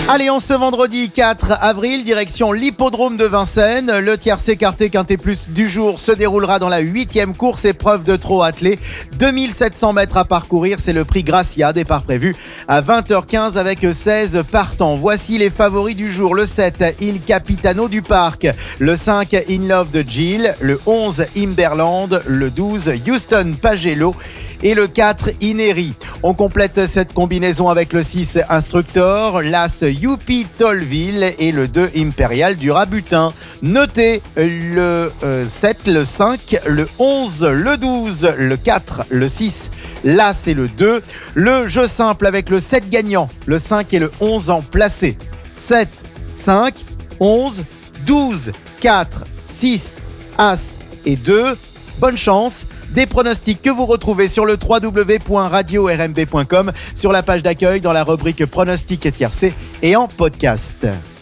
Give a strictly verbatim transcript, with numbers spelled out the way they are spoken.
Allez, on ce vendredi quatre avril, direction l'hippodrome de Vincennes. Le tiercé écarté quinté plus du jour se déroulera dans la huitième course épreuve de trot attelé. deux mille sept cents mètres à parcourir, c'est le prix Gracia, départ prévu à vingt heures quinze avec seize partants. Voici les favoris du jour. Le sept, Il Capitano du Parc. Le cinq, In Love de Jill. Le onze, Imberland. Le douze, Houston Pagello. Et le quatre, Ineri. On complète cette combinaison avec le six, Instructor, l'As, Youpi Tollville et le deux, Impérial du Rabutin. Notez le euh, sept, le cinq, le onze, le douze, le quatre, le six, l'As et le deux. Le jeu simple avec le sept gagnant, le cinq et le onze en placé. sept, cinq, onze, douze, quatre, six, As et deux. Bonne chance. Des pronostics que vous retrouvez sur le w w w point radio r m b point com, sur la page d'accueil dans la rubrique pronostics et tiercé et en podcast.